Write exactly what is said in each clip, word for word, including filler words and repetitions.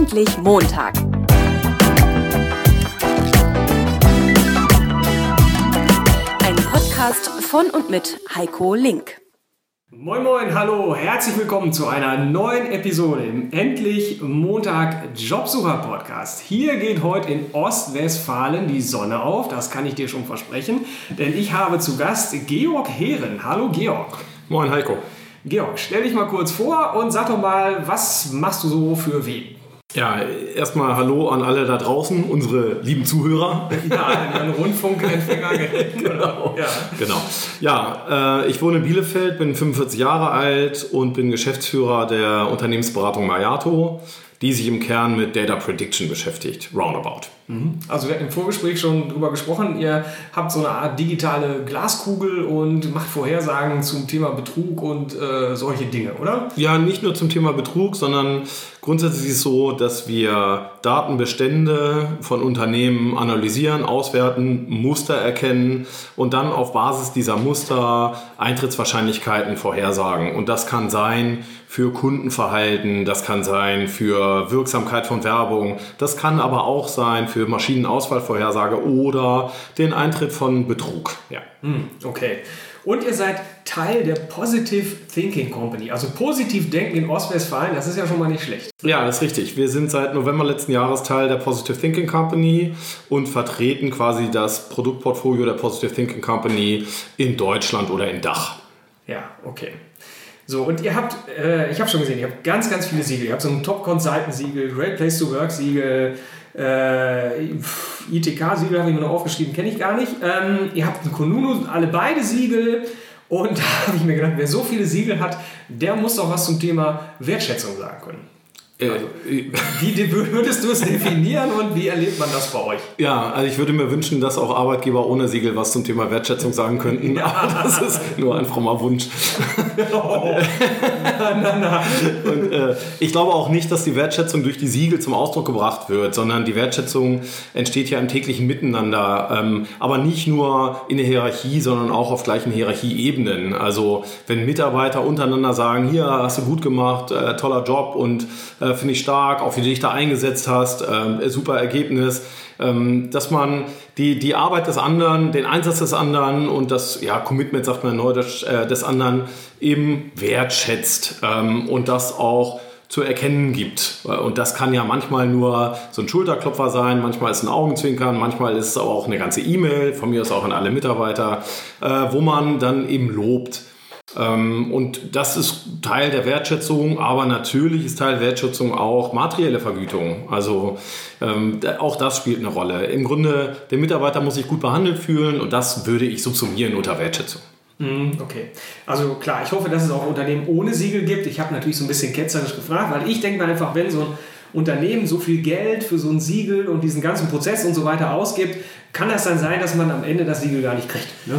Endlich Montag. Ein Podcast von und mit Heiko Link. Moin Moin, hallo, herzlich willkommen zu einer neuen Episode im Endlich Montag Jobsucher Podcast. Hier geht heute in Ostwestfalen die Sonne auf, das kann ich dir schon versprechen, denn ich habe zu Gast Georg Heeren. Hallo Georg. Moin Heiko. Georg, stell dich mal kurz vor und sag doch mal, was machst du so für wen? Ja, erstmal Hallo an alle da draußen, unsere lieben Zuhörer. Ja, an Rundfunkempfänger. Genau. Ja, genau. Ja äh, ich wohne in Bielefeld, bin fünfundvierzig Jahre alt und bin Geschäftsführer der Unternehmensberatung Mayato, die sich im Kern mit Data Prediction beschäftigt, roundabout. Also wir hatten im Vorgespräch schon drüber gesprochen, ihr habt so eine Art digitale Glaskugel und macht Vorhersagen zum Thema Betrug und äh, solche Dinge, oder? Ja, nicht nur zum Thema Betrug, sondern grundsätzlich ist es so, dass wir Datenbestände von Unternehmen analysieren, auswerten, Muster erkennen und dann auf Basis dieser Muster Eintrittswahrscheinlichkeiten vorhersagen. Und das kann sein für Kundenverhalten, das kann sein für Wirksamkeit von Werbung, das kann aber auch sein für Maschinenauswahlvorhersage oder den Eintritt von Betrug. Ja. Okay. Und ihr seid Teil der Positive Thinking Company. Also positiv denken in Ostwestfalen, das ist ja schon mal nicht schlecht. Ja, das ist richtig. Wir sind seit November letzten Jahres Teil der Positive Thinking Company und vertreten quasi das Produktportfolio der Positive Thinking Company in Deutschland oder in Dach. Ja, okay. So, und ihr habt, äh, ich habe schon gesehen, ihr habt ganz, ganz viele Siegel. Ihr habt so ein Top-Consultant-Siegel, Great Place to Work-Siegel, äh, I T K-Siegel habe ich mir noch aufgeschrieben, kenne ich gar nicht. Ähm, ihr habt ein Kununu, alle beide Siegel. Und da habe ich mir gedacht, wer so viele Siegel hat, der muss doch was zum Thema Wertschätzung sagen können. Also, wie würdest du es definieren und wie erlebt man das bei euch? Ja, also ich würde mir wünschen, dass auch Arbeitgeber ohne Siegel was zum Thema Wertschätzung sagen könnten, ja. Aber das ist nur ein frommer Wunsch. Oh. na, na, na. Und, äh, ich glaube auch nicht, dass die Wertschätzung durch die Siegel zum Ausdruck gebracht wird, sondern die Wertschätzung entsteht ja im täglichen Miteinander, ähm, aber nicht nur in der Hierarchie, sondern auch auf gleichen Hierarchieebenen. Also wenn Mitarbeiter untereinander sagen, hier hast du gut gemacht, äh, toller Job und äh, finde ich stark, auch wie du dich da eingesetzt hast, äh, super Ergebnis, ähm, dass man die, die Arbeit des anderen, den Einsatz des anderen und das ja, Commitment, sagt man neu, des, äh, des anderen eben wertschätzt ähm, und das auch zu erkennen gibt. Und das kann ja manchmal nur so ein Schulterklopfer sein, manchmal ist es ein Augenzwinkern, manchmal ist es aber auch eine ganze E-Mail, von mir aus auch an alle Mitarbeiter, äh, wo man dann eben lobt. Ähm, und das ist Teil der Wertschätzung, aber natürlich ist Teil der Wertschätzung auch materielle Vergütung. Also ähm, auch das spielt eine Rolle. Im Grunde, der Mitarbeiter muss sich gut behandelt fühlen und das würde ich subsumieren unter Wertschätzung. Okay, also klar, ich hoffe, dass es auch Unternehmen ohne Siegel gibt. Ich habe natürlich so ein bisschen ketzerisch gefragt, weil ich denke mir einfach, wenn so ein Unternehmen so viel Geld für so ein Siegel und diesen ganzen Prozess und so weiter ausgibt, kann das dann sein, dass man am Ende das Siegel gar nicht kriegt, ne?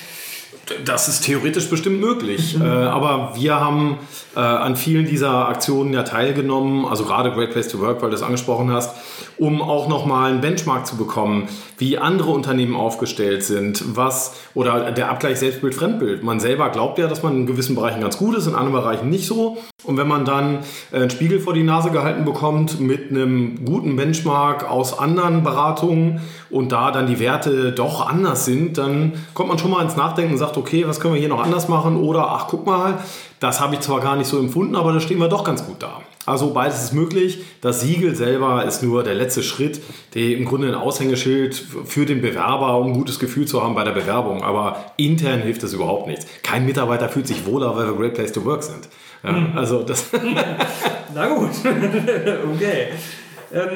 Das ist theoretisch bestimmt möglich, mhm. äh, aber wir haben äh, an vielen dieser Aktionen ja teilgenommen, also gerade Great Place to Work, weil du es angesprochen hast, um auch nochmal einen Benchmark zu bekommen, wie andere Unternehmen aufgestellt sind, was oder der Abgleich Selbstbild-Fremdbild. Man selber glaubt ja, dass man in gewissen Bereichen ganz gut ist, in anderen Bereichen nicht so. Und wenn man dann einen Spiegel vor die Nase gehalten bekommt mit einem guten Benchmark aus anderen Beratungen und da dann die Werte doch anders sind, dann kommt man schon mal ins Nachdenken und sagt, okay, was können wir hier noch anders machen? Oder, ach, guck mal, das habe ich zwar gar nicht so empfunden, aber da stehen wir doch ganz gut da. Also beides ist möglich. Das Siegel selber ist nur der letzte Schritt, der im Grunde ein Aushängeschild für den Bewerber, um ein gutes Gefühl zu haben bei der Bewerbung. Aber intern hilft das überhaupt nichts. Kein Mitarbeiter fühlt sich wohler, weil wir Great Place to Work sind. Ja, mhm. Also das. Na gut, okay. Ähm,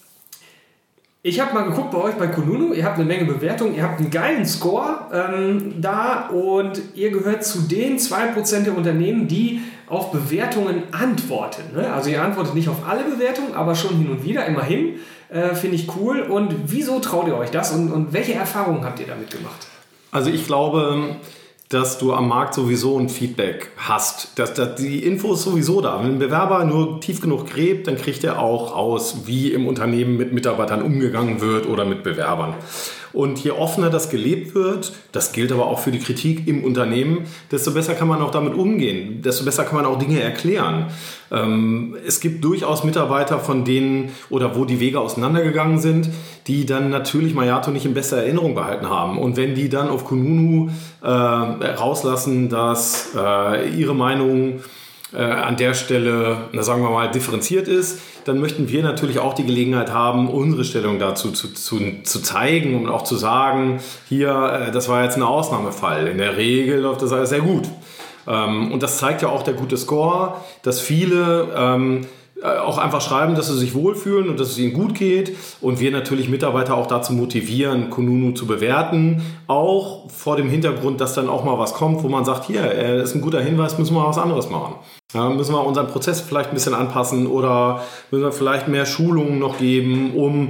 ich habe mal geguckt bei euch bei Kununu, ihr habt eine Menge Bewertungen, ihr habt einen geilen Score ähm, da und ihr gehört zu den zwei Prozent der Unternehmen, die auf Bewertungen antworten. Ne? Also ihr antwortet nicht auf alle Bewertungen, aber schon hin und wieder, immerhin. Äh, finde ich cool. Und wieso traut ihr euch das und, und welche Erfahrungen habt ihr damit gemacht? Also ich glaube, dass du am Markt sowieso ein Feedback hast. Dass, dass die Info ist sowieso da. Wenn ein Bewerber nur tief genug gräbt, dann kriegt er auch raus, wie im Unternehmen mit Mitarbeitern umgegangen wird oder mit Bewerbern. Und je offener das gelebt wird, das gilt aber auch für die Kritik im Unternehmen, desto besser kann man auch damit umgehen, desto besser kann man auch Dinge erklären. Ähm, es gibt durchaus Mitarbeiter, von denen oder wo die Wege auseinandergegangen sind, die dann natürlich Mayato nicht in bester Erinnerung behalten haben. Und wenn die dann auf Kununu äh, rauslassen, dass äh, ihre Meinung äh, an der Stelle, na, sagen wir mal, differenziert ist, dann möchten wir natürlich auch die Gelegenheit haben, unsere Stellung dazu zu, zu, zu zeigen und auch zu sagen, hier, äh, das war jetzt ein Ausnahmefall. In der Regel läuft das alles sehr gut. Ähm, und das zeigt ja auch der gute Score, dass viele ähm, auch einfach schreiben, dass sie sich wohlfühlen und dass es ihnen gut geht. Und wir natürlich Mitarbeiter auch dazu motivieren, Kununu zu bewerten. Auch vor dem Hintergrund, dass dann auch mal was kommt, wo man sagt, hier, das ist ein guter Hinweis, müssen wir was anderes machen. Ja, müssen wir unseren Prozess vielleicht ein bisschen anpassen oder müssen wir vielleicht mehr Schulungen noch geben, um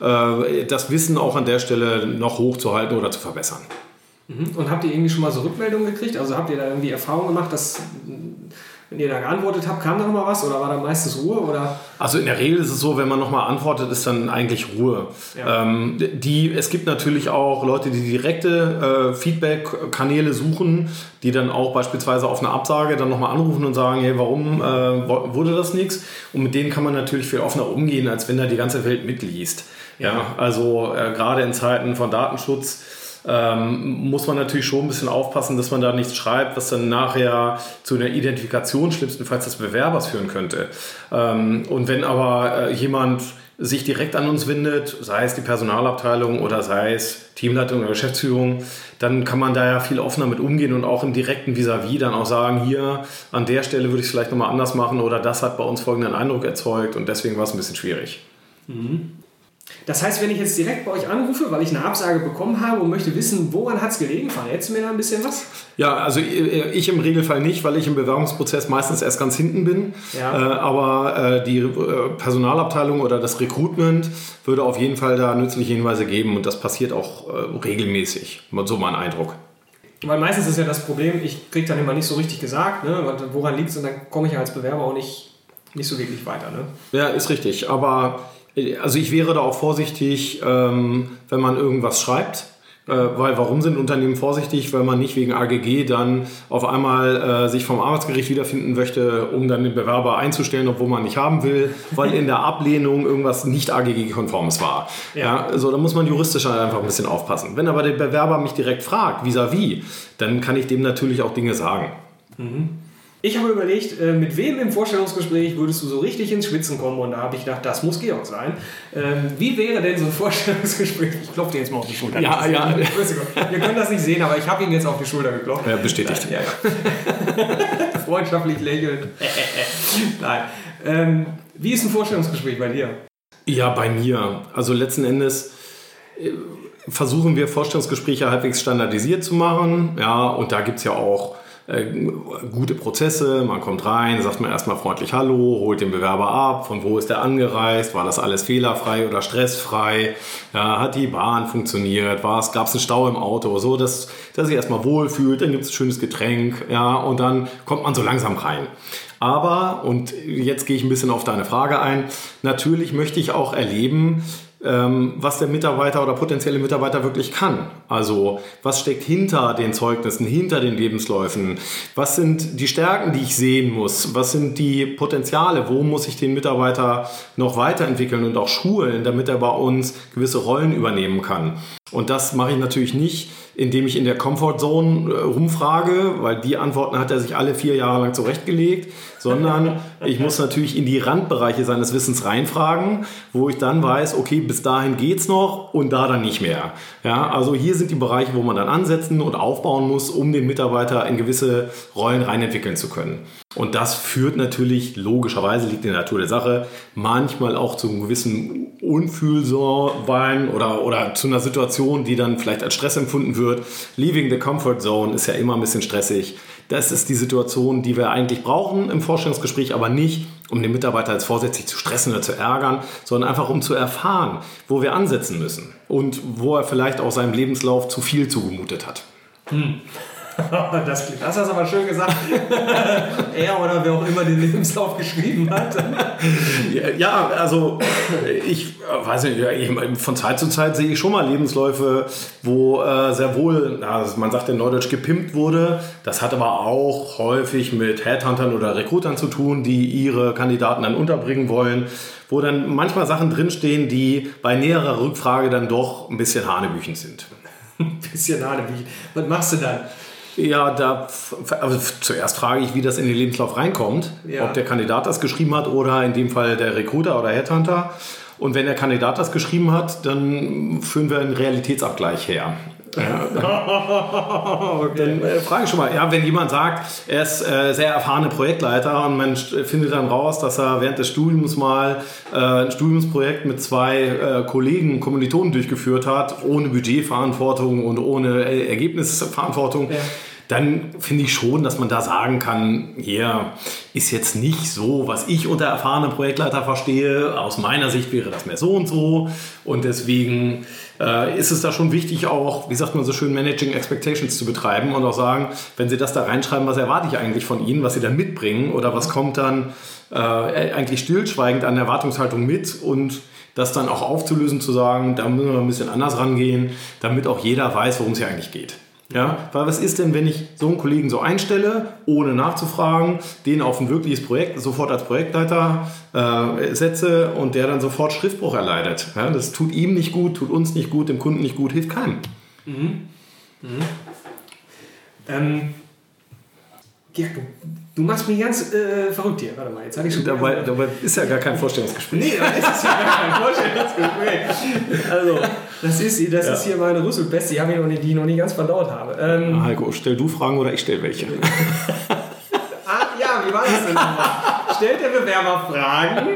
äh, das Wissen auch an der Stelle noch hochzuhalten oder zu verbessern. Und habt ihr irgendwie schon mal so Rückmeldungen gekriegt? Also habt ihr da irgendwie Erfahrung gemacht, dass, wenn ihr da geantwortet habt, kam da noch mal was oder war da meistens Ruhe? Oder? Also in der Regel ist es so, wenn man noch mal antwortet, ist dann eigentlich Ruhe. Ja. Ähm, die, es gibt natürlich auch Leute, die direkte äh, Feedback-Kanäle suchen, die dann auch beispielsweise auf eine Absage dann noch mal anrufen und sagen, hey, warum äh, wurde das nichts? Und mit denen kann man natürlich viel offener umgehen, als wenn da die ganze Welt mitliest. Ja. Ja, also äh, gerade in Zeiten von Datenschutz Ähm, muss man natürlich schon ein bisschen aufpassen, dass man da nichts schreibt, was dann nachher zu einer Identifikation schlimmstenfalls des Bewerbers führen könnte. Ähm, und wenn aber äh, jemand sich direkt an uns wendet, sei es die Personalabteilung oder sei es Teamleitung oder Geschäftsführung, dann kann man da ja viel offener mit umgehen und auch im direkten Vis-à-vis dann auch sagen, hier an der Stelle würde ich es vielleicht nochmal anders machen oder das hat bei uns folgenden Eindruck erzeugt und deswegen war es ein bisschen schwierig. Mhm. Das heißt, wenn ich jetzt direkt bei euch anrufe, weil ich eine Absage bekommen habe und möchte wissen, woran hat es gelegen, verrätst du mir da ein bisschen was? Ja, also ich im Regelfall nicht, weil ich im Bewerbungsprozess meistens erst ganz hinten bin. Ja. Äh, aber äh, die äh, Personalabteilung oder das Recruitment würde auf jeden Fall da nützliche Hinweise geben und das passiert auch äh, regelmäßig, so mein Eindruck. Weil meistens ist ja das Problem, ich kriege dann immer nicht so richtig gesagt, ne, woran liegt es und dann komme ich ja als Bewerber auch nicht, nicht so wirklich weiter. Ne? Ja, ist richtig, aber also ich wäre da auch vorsichtig, ähm, wenn man irgendwas schreibt, äh, weil warum sind Unternehmen vorsichtig? Weil man nicht wegen A G G dann auf einmal äh, sich vom Arbeitsgericht wiederfinden möchte, um dann den Bewerber einzustellen, obwohl man nicht haben will, weil in der Ablehnung irgendwas nicht A G G-konformes war. Ja. Ja, also da muss man juristisch halt einfach ein bisschen aufpassen. Wenn aber der Bewerber mich direkt fragt, vis-à-vis, dann kann ich dem natürlich auch Dinge sagen. Mhm. Ich habe überlegt, mit wem im Vorstellungsgespräch würdest du so richtig ins Schwitzen kommen? Und da habe ich gedacht, das muss Georg sein. Wie wäre denn so ein Vorstellungsgespräch? Ich klopfe dir jetzt mal auf die Schulter. Ja, ja. Ihr könnt das nicht sehen, aber ich habe ihn jetzt auf die Schulter geklopft. Ja, bestätigt. Nein, ja, ja. Freundschaftlich lächeln. Nein. Ähm, wie ist ein Vorstellungsgespräch bei dir? Ja, bei mir. Also letzten Endes äh, versuchen wir Vorstellungsgespräche halbwegs standardisiert zu machen. Ja, und da gibt es ja auch Äh, gute Prozesse, man kommt rein, sagt man erstmal freundlich Hallo, holt den Bewerber ab, von wo ist er angereist, war das alles fehlerfrei oder stressfrei, ja, hat die Bahn funktioniert, gab es einen Stau im Auto, so, dass er sich erstmal wohlfühlt, dann gibt es ein schönes Getränk, ja, und dann kommt man so langsam rein. Aber, und jetzt gehe ich ein bisschen auf deine Frage ein, natürlich möchte ich auch erleben, was der Mitarbeiter oder potenzielle Mitarbeiter wirklich kann. Also was steckt hinter den Zeugnissen, hinter den Lebensläufen? Was sind die Stärken, die ich sehen muss? Was sind die Potenziale? Wo muss ich den Mitarbeiter noch weiterentwickeln und auch schulen, damit er bei uns gewisse Rollen übernehmen kann? Und das mache ich natürlich nicht, indem ich in der Comfortzone äh, rumfrage, weil die Antworten hat er sich alle vier Jahre lang zurechtgelegt, sondern ich muss natürlich in die Randbereiche seines Wissens reinfragen, wo ich dann weiß, okay, bis dahin geht's noch und da dann nicht mehr. Ja, also hier sind die Bereiche, wo man dann ansetzen und aufbauen muss, um den Mitarbeiter in gewisse Rollen reinentwickeln zu können. Und das führt natürlich, logischerweise liegt in der Natur der Sache, manchmal auch zu einem gewissen Unfühlsamsein oder, oder zu einer Situation, die dann vielleicht als Stress empfunden wird. Leaving the comfort zone ist ja immer ein bisschen stressig. Das ist die Situation, die wir eigentlich brauchen im Vorstellungsgespräch, aber nicht, um den Mitarbeiter als vorsätzlich zu stressen oder zu ärgern, sondern einfach um zu erfahren, wo wir ansetzen müssen und wo er vielleicht auch seinem Lebenslauf zu viel zugemutet hat. Hm. Das, das hast du aber schön gesagt. Er oder wer auch immer den Lebenslauf geschrieben hat. Ja, also ich weiß nicht, von Zeit zu Zeit sehe ich schon mal Lebensläufe, wo äh, sehr wohl, also man sagt in Neudeutsch, gepimpt wurde. Das hat aber auch häufig mit Headhuntern oder Recruitern zu tun, die ihre Kandidaten dann unterbringen wollen, wo dann manchmal Sachen drinstehen, die bei näherer Rückfrage dann doch ein bisschen hanebüchen sind. Ein bisschen hanebüchen. Was machst du dann? Ja, da also zuerst frage ich, wie das in den Lebenslauf reinkommt, ja. Ob der Kandidat das geschrieben hat oder in dem Fall der Recruiter oder Headhunter. Und wenn der Kandidat das geschrieben hat, dann führen wir einen Realitätsabgleich her. Ja, dann, okay. dann äh, frage ich schon mal, ja, wenn jemand sagt, er ist äh, sehr erfahrener Projektleiter und man findet dann raus, dass er während des Studiums mal äh, ein Studiumsprojekt mit zwei äh, Kollegen, Kommilitonen durchgeführt hat, ohne Budgetverantwortung und ohne äh, Ergebnisverantwortung, ja. Dann finde ich schon, dass man da sagen kann, hier ist jetzt nicht so, was ich unter erfahrenem Projektleiter verstehe. Aus meiner Sicht wäre das mehr so und so. Und deswegen äh, ist es da schon wichtig, auch, wie sagt man so schön, Managing Expectations zu betreiben und auch sagen, wenn Sie das da reinschreiben, was erwarte ich eigentlich von Ihnen, was Sie dann mitbringen oder was kommt dann äh, eigentlich stillschweigend an Erwartungshaltung mit und das dann auch aufzulösen, zu sagen, da müssen wir ein bisschen anders rangehen, damit auch jeder weiß, worum es hier eigentlich geht. Ja, weil was ist denn, wenn ich so einen Kollegen so einstelle, ohne nachzufragen, den auf ein wirkliches Projekt sofort als Projektleiter äh, setze und der dann sofort Schriftbruch erleidet? Ja, das tut ihm nicht gut, tut uns nicht gut, dem Kunden nicht gut, hilft keinem. Mhm. Mhm. Ähm, ja, du, du machst mich ganz äh, verrückt hier. Warte mal, jetzt hatte ich schon... Dabei, dabei ist ja gar kein Vorstellungsgespräch. Nee, das ist ja gar kein Vorstellungsgespräch. Also, das ist, das ja. ist hier meine Rüsselpest, die, ich noch nicht, die ich noch nicht ganz verdaut habe. Ähm, Heiko, stell du Fragen oder ich stell welche? ah, ja, wie war das denn nochmal? Stellt der Bewerber Fragen?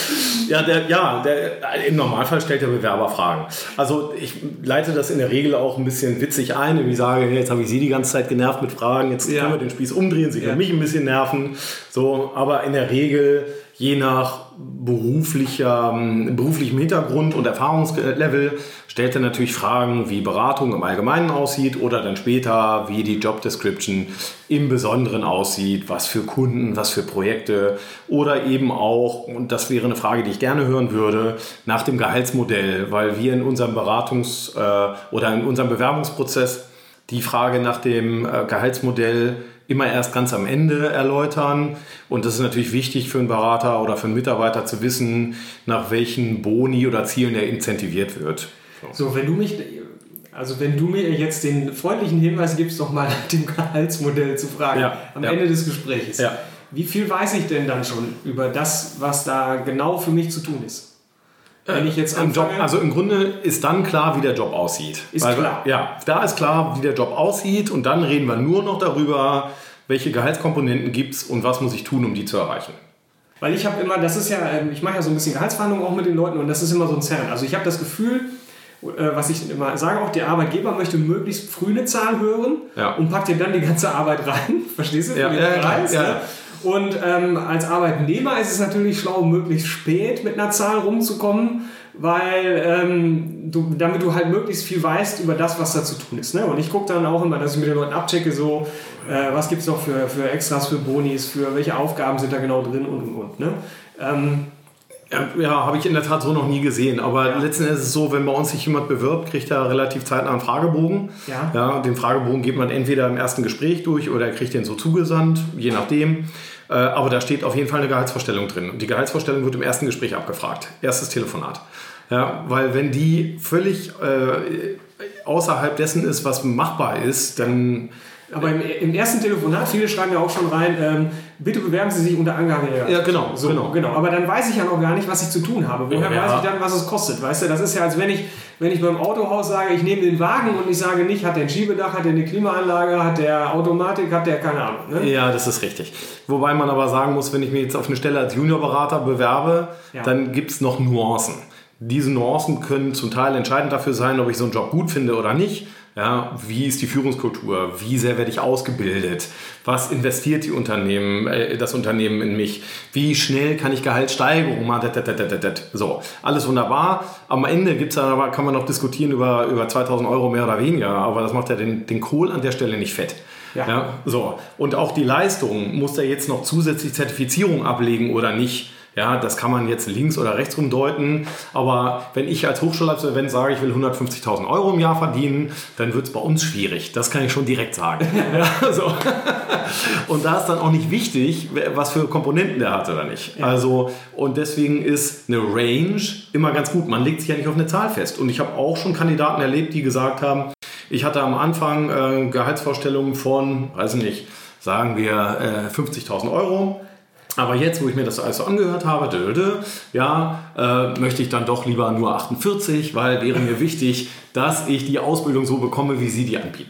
Ja, der, ja der, im Normalfall stellt der Bewerber Fragen. Also ich leite das in der Regel auch ein bisschen witzig ein. Und ich sage, jetzt habe ich Sie die ganze Zeit genervt mit Fragen, jetzt ja. können wir den Spieß umdrehen, Sie können ja. mich ein bisschen nerven. So, aber in der Regel, je nach beruflicher, beruflichem Hintergrund und Erfahrungslevel, stellt er natürlich Fragen, wie Beratung im Allgemeinen aussieht oder dann später, wie die Job Description im Besonderen aussieht, was für Kunden, was für Projekte oder eben auch, und das wäre eine Frage, die ich gerne hören würde, nach dem Gehaltsmodell, weil wir in unserem Beratungs- äh, oder in unserem Bewerbungsprozess die Frage nach dem äh, Gehaltsmodell immer erst ganz am Ende erläutern. Und das ist natürlich wichtig für einen Berater oder für einen Mitarbeiter zu wissen, nach welchen Boni oder Zielen er incentiviert wird. So, wenn du mich, also wenn du mir jetzt den freundlichen Hinweis gibst, doch mal nach dem Gehaltsmodell zu fragen, ja, am ja. Ende des Gesprächs. Ja. Wie viel weiß ich denn dann schon über das, was da genau für mich zu tun ist? Wenn ich jetzt Im Job, also im Grunde ist dann klar, wie der Job aussieht. Ist Weil, klar. Ja, da ist klar, wie der Job aussieht und dann reden wir nur noch darüber, welche Gehaltskomponenten gibt es und was muss ich tun, um die zu erreichen. Weil ich habe immer, das ist ja, ich mache ja so ein bisschen Gehaltsverhandlungen auch mit den Leuten und das ist immer so ein Zerren. Also ich habe das Gefühl, was ich immer sage, auch der Arbeitgeber möchte möglichst früh eine Zahl hören ja. und packt dir dann die ganze Arbeit rein. Verstehst du? Ja, ja, Preis, ja. Ne? Und ähm, als Arbeitnehmer ist es natürlich schlau, möglichst spät mit einer Zahl rumzukommen, weil ähm, du, damit du halt möglichst viel weißt über das, was da zu tun ist. Ne? Und ich gucke dann auch immer, dass ich mit den Leuten abchecke, so, äh, was gibt es noch für, für Extras, für Bonis, für welche Aufgaben sind da genau drin und und und. Ne? Ähm, Ja, ja habe ich in der Tat so noch nie gesehen. Aber ja. letzten Endes ist es so, wenn bei uns sich jemand bewirbt, kriegt er relativ zeitnah einen Fragebogen. Ja. Ja, den Fragebogen geht man entweder im ersten Gespräch durch oder er kriegt den so zugesandt, je nachdem. Äh, aber da steht auf jeden Fall eine Gehaltsvorstellung drin. Und die Gehaltsvorstellung wird im ersten Gespräch abgefragt. Erstes Telefonat. Ja, weil wenn die völlig äh, außerhalb dessen ist, was machbar ist, dann... Aber im, im ersten Telefonat, viele schreiben ja auch schon rein, ähm, bitte bewerben Sie sich unter Angabe der... Ja, genau, so, genau. genau. Aber dann weiß ich ja noch gar nicht, was ich zu tun habe. Woher ja. weiß ich dann, was es kostet? Weißt du, das ist ja, als wenn ich, wenn ich beim Autohaus sage, ich nehme den Wagen und ich sage nicht, hat der ein Schiebedach, hat der eine Klimaanlage, hat der Automatik, hat der keine Ahnung. Ne? Ja, das ist richtig. Wobei man aber sagen muss, wenn ich mich jetzt auf eine Stelle als Juniorberater bewerbe, ja. dann gibt es noch Nuancen. Diese Nuancen können zum Teil entscheidend dafür sein, ob ich so einen Job gut finde oder nicht. Ja, wie ist die Führungskultur? Wie sehr werde ich ausgebildet? Was investiert die Unternehmen, äh, das Unternehmen in mich? Wie schnell kann ich Gehaltssteigerung machen? So, alles wunderbar. Am Ende gibt's dann aber, kann man noch diskutieren über, über zweitausend Euro mehr oder weniger, aber das macht ja den, den Kohl an der Stelle nicht fett. Ja. Ja, so. Und auch die Leistung, muss der jetzt noch zusätzlich Zertifizierung ablegen oder nicht? Ja, das kann man jetzt links oder rechts rumdeuten. Aber wenn ich als Hochschulabsolvent sage, ich will hundertfünfzigtausend Euro im Jahr verdienen, dann wird es bei uns schwierig. Das kann ich schon direkt sagen. Ja, so. Und da ist dann auch nicht wichtig, was für Komponenten der hat oder nicht. Ja. Also, und deswegen ist eine Range immer ganz gut. Man legt sich ja nicht auf eine Zahl fest. Und ich habe auch schon Kandidaten erlebt, die gesagt haben, ich hatte am Anfang äh, Gehaltsvorstellungen von, weiß nicht, sagen wir äh, fünfzigtausend Euro. Aber jetzt, wo ich mir das alles so angehört habe, dö, dö, ja, äh, möchte ich dann doch lieber nur achtundvierzig, weil wäre mir wichtig, dass ich die Ausbildung so bekomme, wie Sie die anbieten.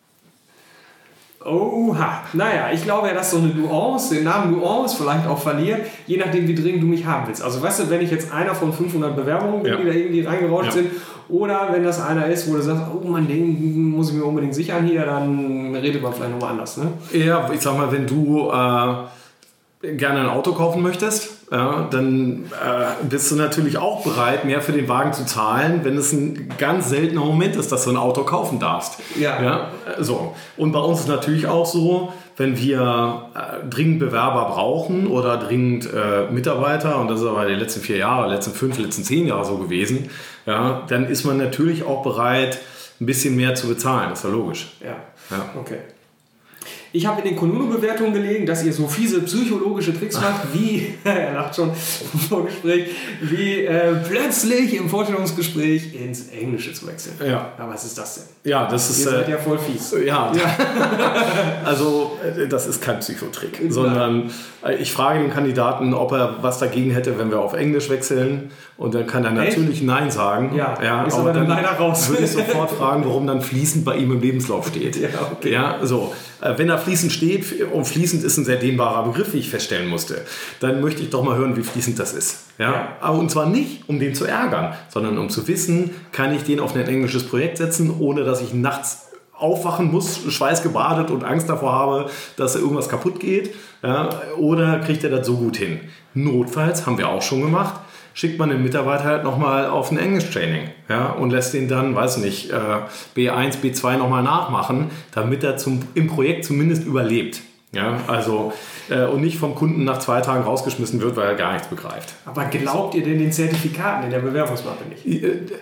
Oha, naja, ich glaube ja, dass so eine Nuance, den Namen Nuance vielleicht auch verliert, je nachdem, wie dringend du mich haben willst. Also weißt du, wenn ich jetzt einer von fünfhundert Bewerbungen bin, ja. die da irgendwie reingerauscht ja. sind, oder wenn das einer ist, wo du sagst, oh Mann, den muss ich mir unbedingt sichern hier, dann redet man vielleicht nochmal anders, ne? Ja, ich sag mal, wenn du äh, gerne ein Auto kaufen möchtest, ja, dann äh, bist du natürlich auch bereit, mehr für den Wagen zu zahlen, wenn es ein ganz seltener Moment ist, dass du ein Auto kaufen darfst. Ja. Ja, so. Und bei uns ist natürlich auch so, wenn wir äh, dringend Bewerber brauchen oder dringend äh, Mitarbeiter, und das ist aber die letzten vier Jahre, letzten fünf, letzten zehn Jahre so gewesen, ja, dann ist man natürlich auch bereit, ein bisschen mehr zu bezahlen. Das ist ja logisch. Ja, ja. Okay. Ich habe in den Kununu-Bewertungen gelegen, dass ihr so fiese psychologische Tricks macht, wie, er lacht schon im Vorgespräch, wie äh, plötzlich im Vorstellungsgespräch ins Englische zu wechseln. Ja. Aber was ist das denn? Ja, das ist... Ihr seid äh, ja voll fies. Ja, ja. Also das ist kein Psychotrick, sondern ich frage den Kandidaten, ob er was dagegen hätte, wenn wir auf Englisch wechseln, und dann kann er natürlich Echt? Nein sagen. Ja, ja, ist aber dann leider raus. Würde ich sofort fragen, warum dann fließend bei ihm im Lebenslauf steht. Ja, okay. Ja, so. Wenn da fließend steht, und fließend ist ein sehr dehnbarer Begriff, wie ich feststellen musste, dann möchte ich doch mal hören, wie fließend das ist. Ja? Ja. Aber und zwar nicht, um den zu ärgern, sondern um zu wissen, kann ich den auf ein englisches Projekt setzen, ohne dass ich nachts aufwachen muss, schweißgebadet und Angst davor habe, dass irgendwas kaputt geht. Ja? Oder kriegt er das so gut hin? Notfalls, haben wir auch schon gemacht, schickt man den Mitarbeiter halt nochmal auf ein Englisch-Training, ja, und lässt den dann, weiß nicht, äh, B eins, B zwei nochmal nachmachen, damit er zum, im Projekt zumindest überlebt. Ja, also, äh, und nicht vom Kunden nach zwei Tagen rausgeschmissen wird, weil er gar nichts begreift. Aber glaubt ihr denn den Zertifikaten in der Bewerbungsmappe nicht?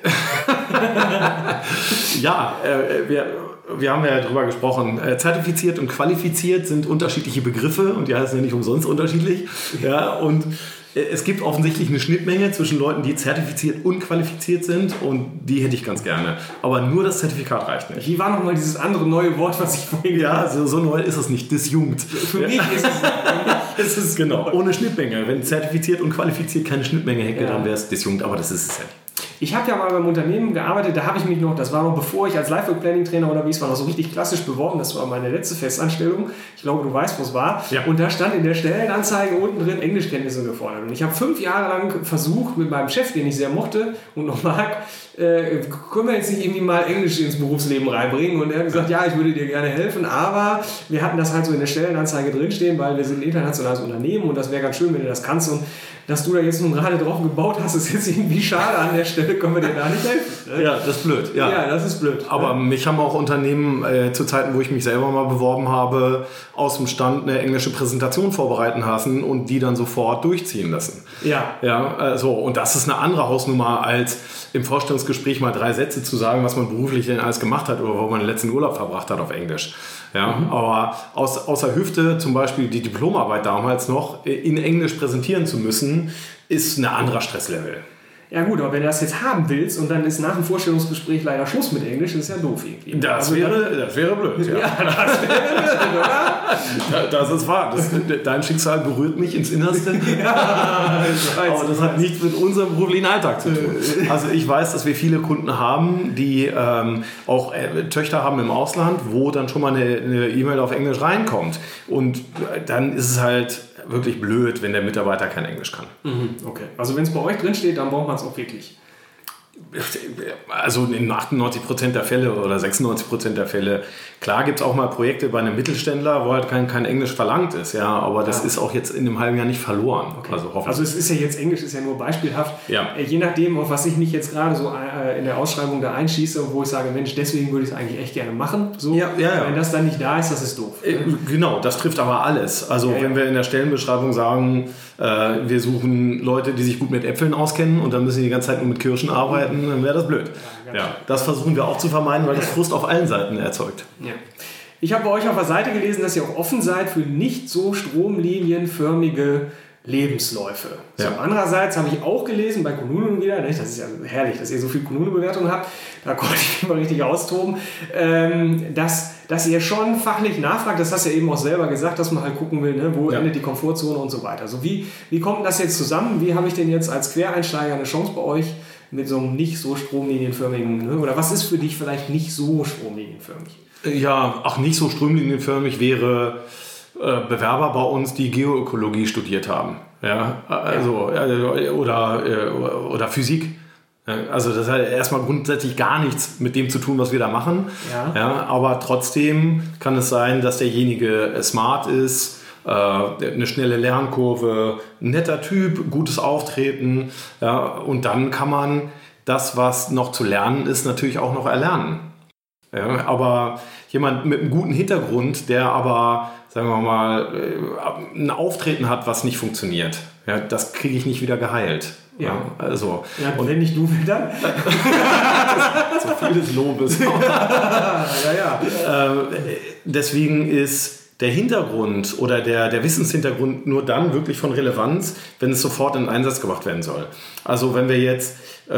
Ja, äh, wir... Wir haben ja darüber gesprochen, zertifiziert und qualifiziert sind unterschiedliche Begriffe und die heißen ja nicht umsonst unterschiedlich. Ja, und es gibt offensichtlich eine Schnittmenge zwischen Leuten, die zertifiziert und qualifiziert sind, und die hätte ich ganz gerne. Aber nur das Zertifikat reicht nicht. Wie war nochmal dieses andere neue Wort, was ich vorhin Ja, so, so neu ist es nicht, disjunkt. Für mich ist es, ist es genau, ohne Schnittmenge. Wenn zertifiziert und qualifiziert keine Schnittmenge hätte, ja. dann wäre es disjunkt, aber das ist es ja nicht. Ich habe ja mal beim Unternehmen gearbeitet, da habe ich mich noch, das war noch bevor ich als Lifework-Planning-Trainer unterwegs war, noch so richtig klassisch beworben. Das war meine letzte Festanstellung. Ich glaube, du weißt, wo es war. Ja. Und da stand in der Stellenanzeige unten drin Englischkenntnisse gefordert. Und ich habe fünf Jahre lang versucht, mit meinem Chef, den ich sehr mochte und noch mag, äh, können wir jetzt nicht irgendwie mal Englisch ins Berufsleben reinbringen? Und er hat gesagt, ja, ich würde dir gerne helfen, aber wir hatten das halt so in der Stellenanzeige drinstehen, weil wir sind ein internationales Unternehmen und das wäre ganz schön, wenn du das kannst. Und dass du da jetzt nun gerade drauf gebaut hast, ist jetzt irgendwie schade. An der Stelle können wir dir da nicht helfen. Ne? Ja, das ist blöd. Ja, ja das ist blöd. Aber ne? mich haben auch Unternehmen äh, zu Zeiten, wo ich mich selber mal beworben habe, aus dem Stand eine englische Präsentation vorbereiten lassen und die dann sofort durchziehen lassen. Ja. Ja, also, und das ist eine andere Hausnummer, als im Vorstellungsgespräch mal drei Sätze zu sagen, was man beruflich denn alles gemacht hat oder wo man den letzten Urlaub verbracht hat auf Englisch. Ja, mhm. Aber aus, außer Hüfte zum Beispiel die Diplomarbeit damals noch in Englisch präsentieren zu müssen, ist ein anderer Stresslevel. Ja gut, aber wenn du das jetzt haben willst und dann ist nach dem Vorstellungsgespräch leider Schluss mit Englisch, ist ja doof irgendwie. Das, also wäre, dann, das wäre blöd. Ja, ja das wäre blöd, oder? Das ist wahr. Das, dein Schicksal berührt mich ins Innerste. Ja, das weiß, aber das hat nichts mit unserem beruflichen Alltag zu tun. Also ich weiß, dass wir viele Kunden haben, die ähm, auch äh, Töchter haben im Ausland, wo dann schon mal eine, eine E-Mail auf Englisch reinkommt. Und dann ist es halt wirklich blöd, wenn der Mitarbeiter kein Englisch kann. Mhm, okay. Also wenn es bei euch drin steht, dann braucht man es auch wirklich. Also in achtundneunzig Prozent der Fälle oder sechsundneunzig Prozent der Fälle. Klar gibt es auch mal Projekte bei einem Mittelständler, wo halt kein, kein Englisch verlangt ist, ja, aber das ja. ist auch jetzt in einem halben Jahr nicht verloren. Okay. Also, also es ist ja jetzt, Englisch ist ja nur beispielhaft. Ja. Je nachdem, auf was ich mich jetzt gerade so in der Ausschreibung da einschieße, wo ich sage, Mensch, deswegen würde ich es eigentlich echt gerne machen. So, ja, ja, ja. Wenn das dann nicht da ist, das ist doof. Äh, genau, das trifft aber alles. Also ja, wenn ja. wir in der Stellenbeschreibung sagen, äh, wir suchen Leute, die sich gut mit Äpfeln auskennen und dann müssen die die ganze Zeit nur mit Kirschen arbeiten, dann wäre das blöd. Ja, ja, das versuchen wir auch zu vermeiden, weil das Frust auf allen Seiten erzeugt. Ja. Ich habe bei euch auf der Seite gelesen, dass ihr auch offen seid für nicht so stromlinienförmige Lebensläufe. So, Ja. Andererseits habe ich auch gelesen, bei Kununu wieder, das ist ja herrlich, dass ihr so viel Kununu-Bewertungen habt, da konnte ich mich mal richtig austoben, ähm, dass, dass ihr schon fachlich nachfragt, das hast du ja eben auch selber gesagt, dass man halt gucken will, ne, wo Ja. endet die Komfortzone und so weiter. Also wie, wie kommt das jetzt zusammen? Wie habe ich denn jetzt als Quereinsteiger eine Chance bei euch mit so einem nicht so stromlinienförmigen, ne? Oder was ist für dich vielleicht nicht so stromlinienförmig? Ja, ach, nicht so stromlinienförmig wäre äh, Bewerber bei uns, die Geoökologie studiert haben. Ja, also, äh, oder, äh, oder Physik. Also das hat erstmal grundsätzlich gar nichts mit dem zu tun, was wir da machen. Ja. Ja, aber trotzdem kann es sein, dass derjenige smart ist, äh, eine schnelle Lernkurve, ein netter Typ, gutes Auftreten. Ja, und dann kann man das, was noch zu lernen ist, natürlich auch noch erlernen. Ja, aber jemand mit einem guten Hintergrund, der aber, sagen wir mal, ein Auftreten hat, was nicht funktioniert, ja, das kriege ich nicht wieder geheilt. Ja. Ja, also, Ja, und wenn nicht du, dann? so viel des Lobes. ja, ja. äh, deswegen ist der Hintergrund oder der, der Wissenshintergrund nur dann wirklich von Relevanz, wenn es sofort in Einsatz gebracht werden soll. Also wenn wir jetzt äh,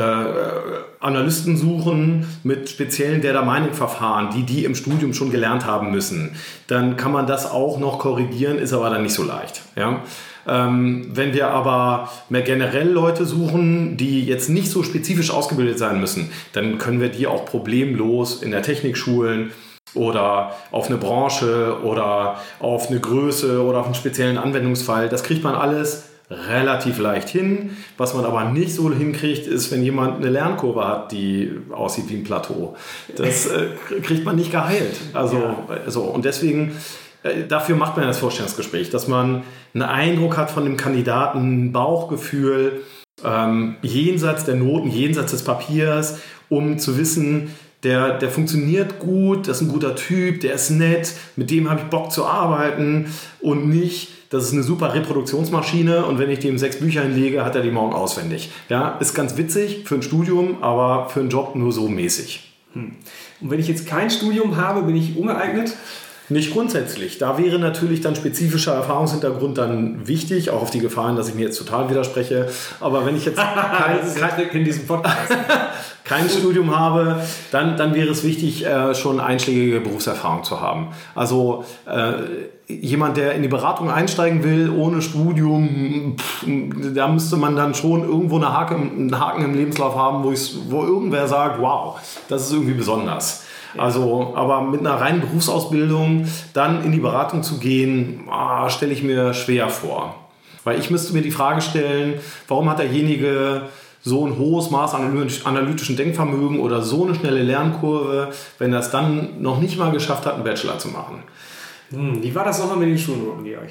Analysten suchen mit speziellen Data-Mining-Verfahren, die die im Studium schon gelernt haben müssen, dann kann man das auch noch korrigieren, ist aber dann nicht so leicht. Ja? Ähm, wenn wir aber mehr generell Leute suchen, die jetzt nicht so spezifisch ausgebildet sein müssen, dann können wir die auch problemlos in der Technik schulen oder auf eine Branche oder auf eine Größe oder auf einen speziellen Anwendungsfall. Das kriegt man alles relativ leicht hin. Was man aber nicht so hinkriegt, ist, wenn jemand eine Lernkurve hat, die aussieht wie ein Plateau. Das äh, kriegt man nicht geheilt. Also, ja. so. Und deswegen, äh, dafür macht man das Vorstellungsgespräch, dass man einen Eindruck hat von dem Kandidaten, ein Bauchgefühl, ähm, jenseits der Noten, jenseits des Papiers, um zu wissen, Der, der funktioniert gut, das ist ein guter Typ, der ist nett, mit dem habe ich Bock zu arbeiten und nicht, das ist eine super Reproduktionsmaschine und wenn ich dem sechs Bücher hinlege, hat er die morgen auswendig. Ja, ist ganz witzig für ein Studium, aber für einen Job nur so mäßig. Hm. Und wenn ich jetzt kein Studium habe, bin ich ungeeignet? Nicht grundsätzlich. Da wäre natürlich dann spezifischer Erfahrungshintergrund dann wichtig, auch auf die Gefahren, dass ich mir jetzt total widerspreche. Aber wenn ich jetzt kein, kein, in diesem Podcast. kein Studium habe, dann, dann wäre es wichtig, äh, schon einschlägige Berufserfahrung zu haben. Also äh, jemand, der in die Beratung einsteigen will, ohne Studium, pff, da müsste man dann schon irgendwo eine Hake, einen Haken im Lebenslauf haben, wo, wo irgendwer sagt, wow, das ist irgendwie besonders. Also, aber mit einer reinen Berufsausbildung dann in die Beratung zu gehen, ah, stelle ich mir schwer vor. Weil ich müsste mir die Frage stellen, warum hat derjenige so ein hohes Maß an analytischen Denkvermögen oder so eine schnelle Lernkurve, wenn er es dann noch nicht mal geschafft hat, einen Bachelor zu machen. Hm, wie war das nochmal mit den Schulnoten, Georg?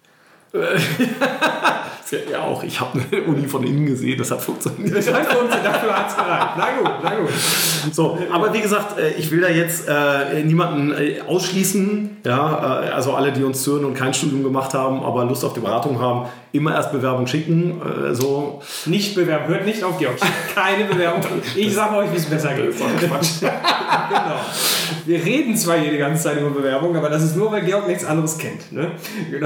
Ja, auch. Ich habe eine Uni von innen gesehen, das hat funktioniert. Das hat funktioniert, dafür hat es gereicht. Na gut, na gut. So, aber wie gesagt, ich will da jetzt äh, niemanden äh, ausschließen. Ja, äh, also alle, die uns zuhören und kein Studium gemacht haben, aber Lust auf die Beratung haben, immer erst Bewerbung schicken. Äh, so. Nicht bewerben, hört nicht auf Georg. Keine Bewerbung. Ich sage euch, wie es besser geht. Genau. Wir reden zwar hier die ganze Zeit über Bewerbung, aber das ist nur, weil Georg nichts anderes kennt. Ne? Genau.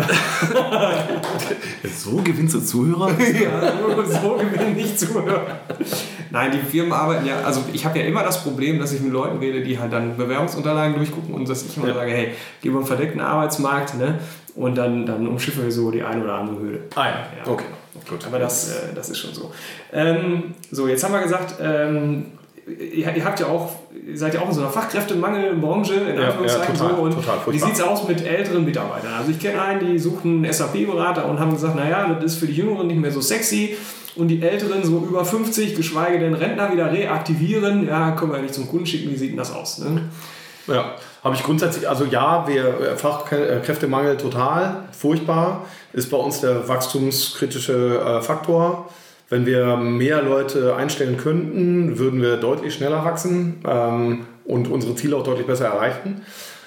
So gewinnst du Zuhörer? Ja, so gewinnen nicht Zuhörer. Nein, die Firmen arbeiten ja, also ich habe ja immer das Problem, dass ich mit Leuten rede, die halt dann Bewerbungsunterlagen durchgucken und dass ich immer ja. sage, hey, geh über einen verdeckten Arbeitsmarkt, ne? Und dann, dann umschiffen wir so die eine oder andere Höhle. Ah ja, ja. Okay. Gut. Aber das, äh, das ist schon so. Ähm, so, jetzt haben wir gesagt, ähm, ihr, ihr habt ja auch, ihr seid ja auch in so einer Fachkräftemangelbranche, in Anführungszeichen. Ja, ja, total, so. Und total wie sieht es aus mit älteren Mitarbeitern? Also ich kenne einen, die suchen einen S A P-Berater und haben gesagt, naja, das ist für die Jüngeren nicht mehr so sexy. Und die Älteren, so über fünfzig, geschweige denn Rentner, wieder reaktivieren. Ja, können wir ja nicht zum Kunden schicken, wie sieht denn das aus? Ne? Ja, habe ich grundsätzlich, also ja, wir Fachkräftemangel total, furchtbar, ist bei uns der wachstumskritische äh, Faktor. Wenn wir mehr Leute einstellen könnten, würden wir deutlich schneller wachsen ähm, und unsere Ziele auch deutlich besser erreichen.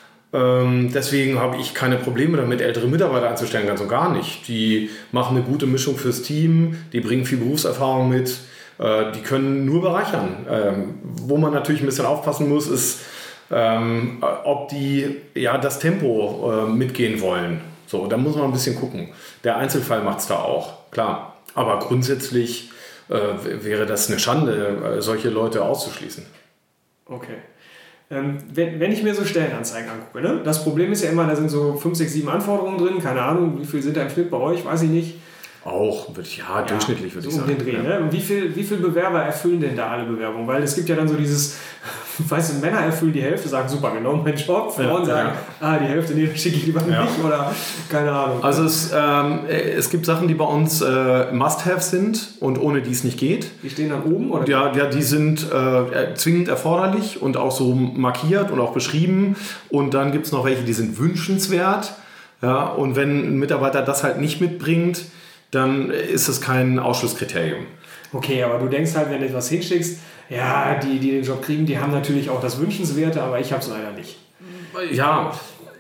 Ähm, deswegen habe ich keine Probleme damit, ältere Mitarbeiter einzustellen, ganz und gar nicht. Die machen eine gute Mischung fürs Team, die bringen viel Berufserfahrung mit, äh, die können nur bereichern. Ähm, wo man natürlich ein bisschen aufpassen muss, ist, ähm, ob die ja, das Tempo äh, mitgehen wollen. So, da muss man ein bisschen gucken. Der Einzelfall macht es da auch, klar. Aber grundsätzlich äh, wäre das eine Schande, solche Leute auszuschließen. Okay. Ähm, wenn, wenn ich mir so Stellenanzeigen angucke, ne? Das Problem ist ja immer, da sind so fünf, sechs, sieben Anforderungen drin. Keine Ahnung, wie viel sind da im Schnitt bei euch, weiß ich nicht. Auch, würde ich, ja, ja, durchschnittlich würde so ich sagen. Um den Dreh, ja. ne? Und wie viele wie viel Bewerber erfüllen denn da alle Bewerbungen? Weil es gibt ja dann so dieses, weißt du, Männer erfüllen die Hälfte, sagen, super, genau mein Job. Frauen ja, sagen, ja. ah, die Hälfte, nee, schicke ich lieber ja. nicht oder keine Ahnung. Also es, ähm, es gibt Sachen, die bei uns äh, Must-Have sind und ohne die es nicht geht. Die stehen dann oben? Oder? Ja, ja, die sind äh, zwingend erforderlich und auch so markiert und auch beschrieben. Und dann gibt es noch welche, die sind wünschenswert. Ja, und wenn ein Mitarbeiter das halt nicht mitbringt, dann ist es kein Ausschlusskriterium. Okay, aber du denkst halt, wenn du etwas hinschickst, ja, die, die den Job kriegen, die haben natürlich auch das Wünschenswerte, aber ich habe es leider nicht. Ja,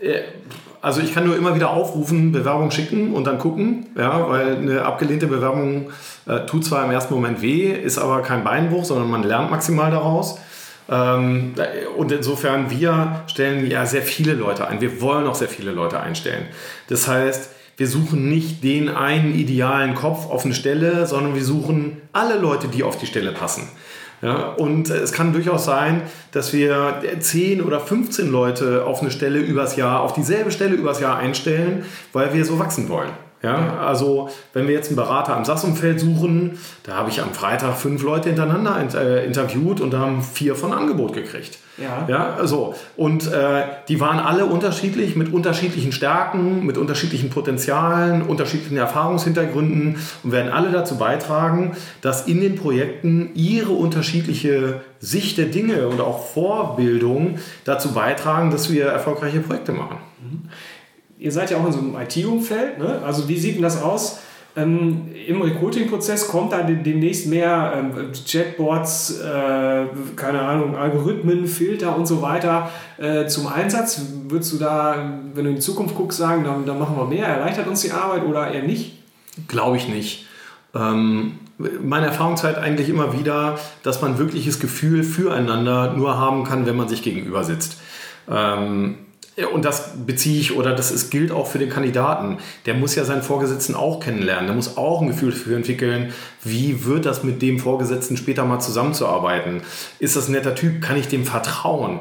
also ich kann nur immer wieder aufrufen, Bewerbung schicken und dann gucken, ja, weil eine abgelehnte Bewerbung äh, tut zwar im ersten Moment weh, ist aber kein Beinbruch, sondern man lernt maximal daraus. Ähm, und insofern, wir stellen ja sehr viele Leute ein. Wir wollen auch sehr viele Leute einstellen. Das heißt, wir suchen nicht den einen idealen Kopf auf eine Stelle, sondern wir suchen alle Leute, die auf die Stelle passen. Ja, und es kann durchaus sein, dass wir zehn oder fünfzehn Leute auf eine Stelle übers Jahr, auf dieselbe Stelle übers Jahr einstellen, weil wir so wachsen wollen. Ja, also wenn wir jetzt einen Berater am S A S-Umfeld suchen, da habe ich am Freitag fünf Leute hintereinander äh, interviewt und da haben vier von Angebot gekriegt. Ja. Ja, so. Und äh, die waren alle unterschiedlich, mit unterschiedlichen Stärken, mit unterschiedlichen Potenzialen, unterschiedlichen Erfahrungshintergründen und werden alle dazu beitragen, dass in den Projekten ihre unterschiedliche Sicht der Dinge und auch Vorbildung dazu beitragen, dass wir erfolgreiche Projekte machen. Mhm. Ihr seid ja auch in so einem I T-Umfeld, ne? Also wie sieht denn das aus? Ähm, Im Recruiting-Prozess kommt da demnächst mehr ähm, Chatbots, äh, keine Ahnung, Algorithmen, Filter und so weiter äh, zum Einsatz. Würdest du da, wenn du in die Zukunft guckst, sagen, dann, dann machen wir mehr, erleichtert uns die Arbeit oder eher nicht? Glaube ich nicht. Ähm, meine Erfahrung zeigt eigentlich immer wieder, dass man wirkliches Gefühl füreinander nur haben kann, wenn man sich gegenüber sitzt. Ähm, Und das beziehe ich, oder das ist, gilt auch für den Kandidaten. Der muss ja seinen Vorgesetzten auch kennenlernen. Der muss auch ein Gefühl dafür entwickeln, wie wird das mit dem Vorgesetzten später mal zusammenzuarbeiten. Ist das ein netter Typ? Kann ich dem vertrauen?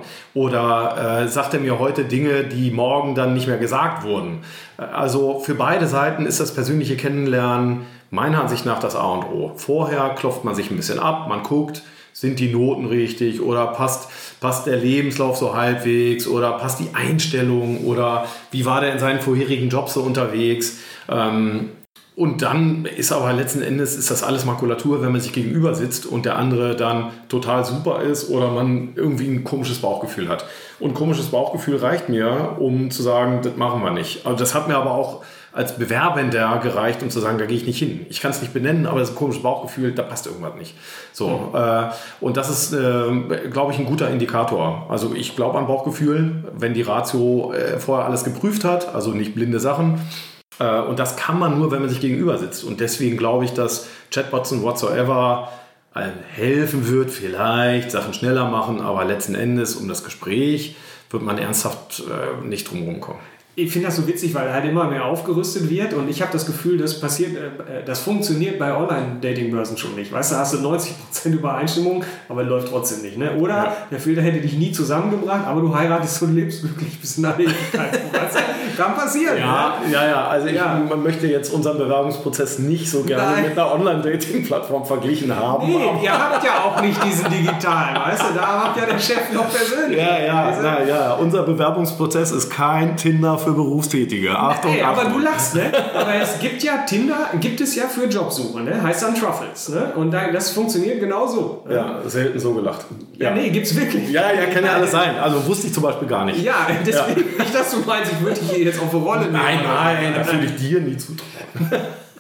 Oder äh, sagt er mir heute Dinge, die morgen dann nicht mehr gesagt wurden? Also für beide Seiten ist das persönliche Kennenlernen meiner Ansicht nach das A und O. Vorher klopft man sich ein bisschen ab, man guckt, sind die Noten richtig oder passt, passt der Lebenslauf so halbwegs oder passt die Einstellung oder wie war der in seinen vorherigen Jobs so unterwegs. Ähm, und dann ist aber letzten Endes ist das alles Makulatur, wenn man sich gegenüber sitzt und der andere dann total super ist oder man irgendwie ein komisches Bauchgefühl hat. Und komisches Bauchgefühl reicht mir, um zu sagen, das machen wir nicht. Also das hat mir aber auch als Bewerbender gereicht, um zu sagen, da gehe ich nicht hin. Ich kann es nicht benennen, aber das ist ein komisches Bauchgefühl, da passt irgendwas nicht. So, mhm. äh, und das ist, äh, glaube ich, ein guter Indikator. Also ich glaube an Bauchgefühl, wenn die Ratio äh, vorher alles geprüft hat, also nicht blinde Sachen. Äh, und das kann man nur, wenn man sich gegenüber sitzt. Und deswegen glaube ich, dass Chatbots und whatsoever allen helfen wird, vielleicht Sachen schneller machen, aber letzten Endes um das Gespräch wird man ernsthaft äh, nicht drum herum kommen. ich finde das so witzig, weil halt immer mehr aufgerüstet wird und ich habe das Gefühl, das passiert, äh, das funktioniert bei Online-Dating-Börsen schon nicht. Weißt du, hast du neunzig Prozent Übereinstimmung, aber läuft trotzdem nicht. Ne? Oder ja. der Filter hätte dich nie zusammengebracht, aber du heiratest und lebst glücklich bis in alle Ewigkeit. Weißt du? Kann passieren. Ja, ne? ja, ja. Also ich, ja. man möchte jetzt unseren Bewerbungsprozess nicht so gerne Nein. mit einer Online-Dating-Plattform verglichen haben. Nee, ihr habt ja auch nicht diesen digitalen, weißt du, da habt ja der Chef noch persönlich. Ja, ja, na, ja. Unser Bewerbungsprozess ist kein Tinder für Berufstätige. Achtung, Ey, Achtung. aber du lachst, ne? Aber es gibt ja Tinder, gibt es ja für Jobsuche, ne? Heißt dann Truffles, ne? Und das funktioniert genauso. Ne? Ja, selten so gelacht. Ja, ja nee, gibt's wirklich. Ja, ja, kann ja alles sein. Also wusste ich zum Beispiel gar nicht. Ja, deswegen ja. nicht, dass du meinst, ich würde dich hier jetzt auf eine Rolle nehmen. Nein, nein, das würde ich dir nie zutrauen.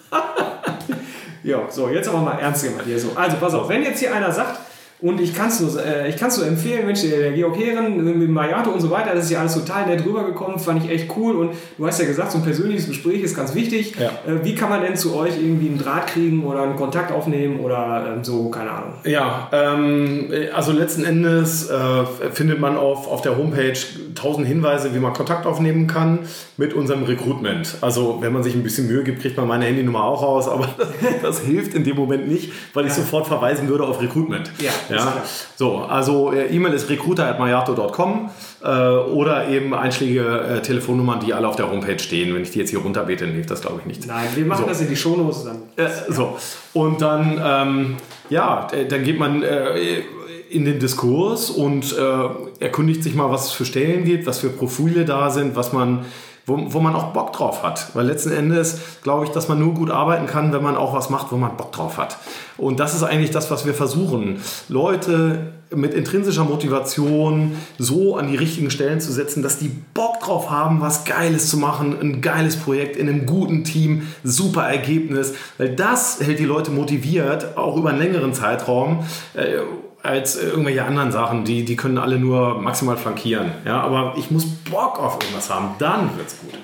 Ja, so, jetzt aber mal ernst gemacht hier so. Also, pass auf, wenn jetzt hier einer sagt, und ich kann es nur, äh, ich kann's nur empfehlen, Mensch, der, der Georg Heeren mit Mayato und so weiter, das ist ja alles total nett rübergekommen, fand ich echt cool und du hast ja gesagt, so ein persönliches Gespräch ist ganz wichtig. Ja. Äh, wie kann man denn zu euch irgendwie einen Draht kriegen oder einen Kontakt aufnehmen oder ähm, so, keine Ahnung? Ja, ähm, also letzten Endes äh, findet man auf, auf der Homepage tausend Hinweise, wie man Kontakt aufnehmen kann mit unserem Recruitment. Also wenn man sich ein bisschen Mühe gibt, kriegt man meine Handynummer auch raus, aber das, das hilft in dem Moment nicht, weil ich ja. sofort verweisen würde auf Recruitment. Ja. Ja, so, also äh, E-Mail ist recruiter at mayato dot com äh, oder eben einschlägige äh, Telefonnummern, die alle auf der Homepage stehen. Wenn ich die jetzt hier runterbete, dann hilft das, glaube ich, nicht. Nein, wir machen so. das in die Shownotes dann. Äh, so, und dann, ähm, ja, dann geht man äh, in den Diskurs und äh, erkundigt sich mal, was es für Stellen gibt, was für Profile da sind, was man... Wo, wo man auch Bock drauf hat. Weil letzten Endes glaube ich, dass man nur gut arbeiten kann, wenn man auch was macht, wo man Bock drauf hat. Und das ist eigentlich das, was wir versuchen. Leute mit intrinsischer Motivation so an die richtigen Stellen zu setzen, dass die Bock drauf haben, was Geiles zu machen, ein geiles Projekt in einem guten Team, super Ergebnis. Weil das hält die Leute motiviert, auch über einen längeren Zeitraum, äh, als irgendwelche anderen Sachen, die, die können alle nur maximal flankieren. Ja, aber ich muss Bock auf irgendwas haben, dann wird's gut.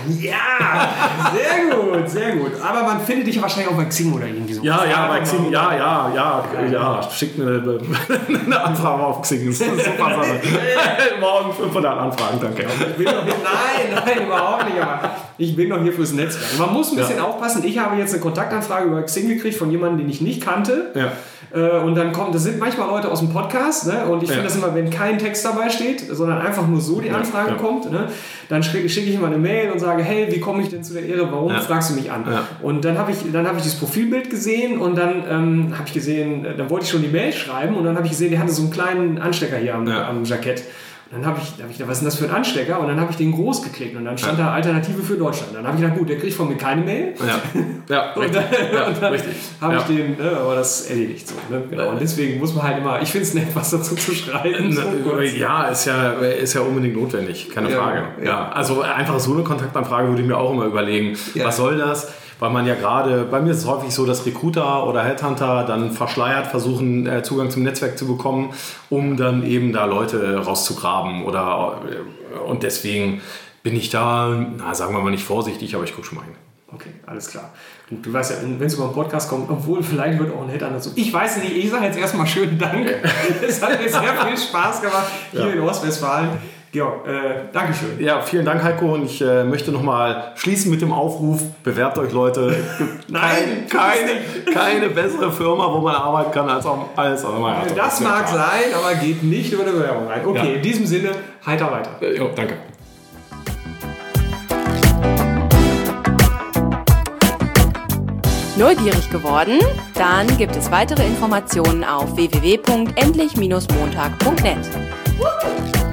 Ja, sehr gut, sehr gut. Aber man findet dich ja wahrscheinlich auch bei Xing oder irgendwie so. Ja, ja, bei Xing, ja, ja, ja, ja. Schickt mir eine, eine Anfrage auf Xing. Das ist eine super Sache. Morgen fünfhundert Anfragen, danke. Ich bin doch hier, nein, nein, überhaupt nicht. Aber ich bin doch hier fürs Netzwerk. Man muss ein bisschen ja. aufpassen. Ich habe jetzt eine Kontaktanfrage über Xing gekriegt von jemandem, den ich nicht kannte. Ja. Und dann kommt, das sind manchmal Leute aus dem Podcast, ne? Und ich finde ja. das immer, wenn kein Text dabei steht, sondern einfach nur so die Anfrage ja, ja. kommt, ne? Dann schicke schick ich immer eine Mail und sage, hey, wie komme ich denn zu der Ehre, warum ja. fragst du mich an? Ja. Und dann habe ich, dann habe ich das Profilbild gesehen und dann ähm, habe ich gesehen, dann wollte ich schon die Mail schreiben und dann habe ich gesehen, der hatte so einen kleinen Anstecker hier am, ja. am Jackett. Und dann habe ich, hab ich gedacht, was ist denn das für ein Anstecker? Und dann habe ich den groß geklickt und dann stand ja. da Alternative für Deutschland. Dann habe ich gedacht, gut, der kriegt von mir keine Mail. Ja, ja und richtig. dann, ja, und dann richtig. habe ja. ich den, ne, aber das erledigt so. Ne? Genau. Und deswegen muss man halt immer, ich finde es nett, was dazu zu schreiben. So ja, ist ja, ist ja unbedingt notwendig, keine ja, Frage. Ja. Ja. Also einfach so eine Kontaktanfrage würde ich mir auch immer überlegen, ja. was soll das? Weil man ja gerade, bei mir ist es häufig so, dass Recruiter oder Headhunter dann verschleiert versuchen, Zugang zum Netzwerk zu bekommen, um dann eben da Leute rauszugraben. Oder, und deswegen bin ich da, na, sagen wir mal nicht vorsichtig, aber ich gucke schon mal hin. Okay, alles klar. Und du weißt ja, wenn es über einen Podcast kommt, obwohl vielleicht wird auch ein Headhunter so. Ich weiß nicht, ich sage jetzt erstmal schönen Dank. Es hat mir sehr viel Spaß gemacht hier ja. in Ostwestfalen. Georg, äh, Dankeschön. Ja, vielen Dank, Heiko. Und ich äh, möchte nochmal schließen mit dem Aufruf, bewerbt euch, Leute. Nein, keine, keine bessere Firma, wo man arbeiten kann, als auch alles. Also mal, das, das mag klar. sein, aber geht nicht über eine Bewerbung rein. Okay, ja. in diesem Sinne, heiter weiter. Äh, jo, danke. Neugierig geworden? Dann gibt es weitere Informationen auf w w w punkt endlich Bindestrich montag punkt net.